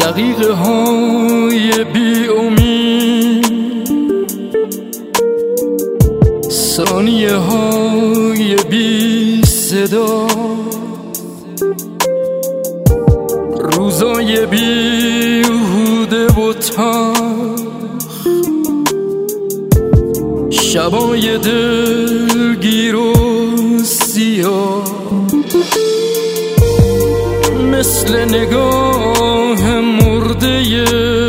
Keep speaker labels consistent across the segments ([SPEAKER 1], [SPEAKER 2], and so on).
[SPEAKER 1] دقیقه های بی امید، ثانیه های بی صدا، روزای بیهوده و تلخ، شبای دلگیر و سیاه، مثل نگاه مرده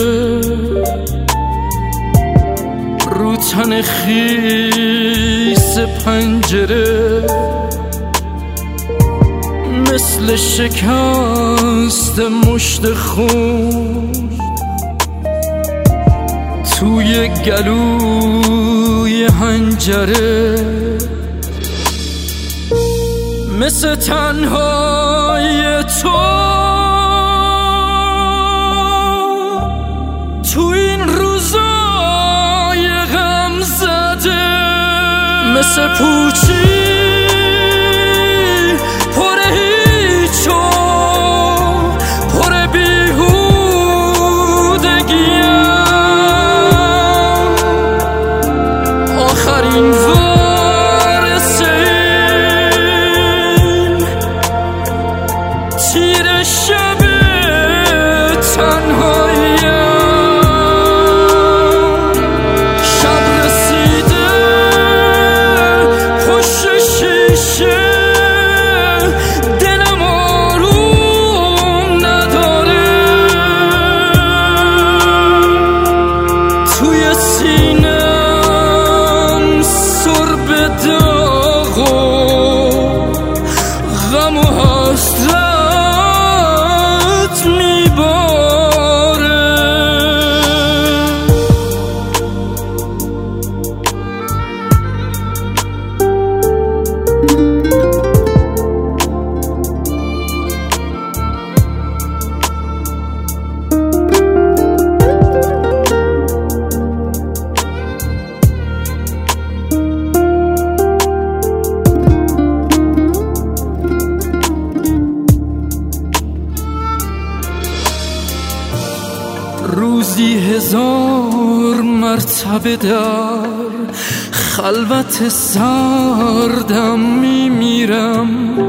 [SPEAKER 1] رو تن خیس پنجره، مثل شکست مشت خون توی گلوی حنجره، مثل تنهای تو این روزای غم زده، مثل پوچی پر هیچ و پر بیهودگیم، آخرین وارث این تیر شب تنهاییم. شب رسیده پشت شیشه، دلم آروم نداره، توی سینم سر به داغ و غم و حسرت میباره. روزی 1000 مرتبه در خلوت سردم میمیرم،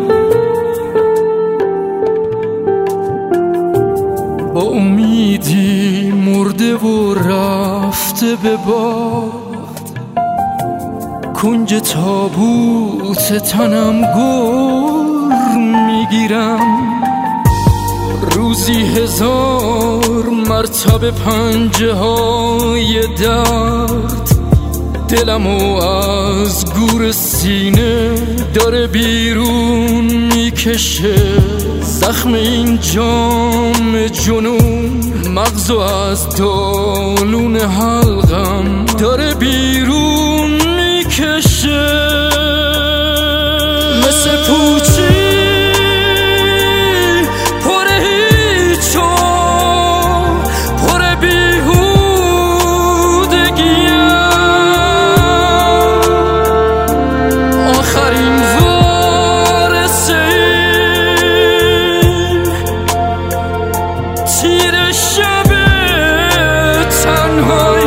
[SPEAKER 1] با امیدی مرده و رفته به باد، کنج تابوت تنم گر میگیرم. روزی 1000 مرتبه پنجه های درد دلمو از گور سینه داره بیرون میکشه، زخم این جام جنون مغزو از دالون حلقم داره بیرون میکشه، مثل پوچی تیر شب تنهایی.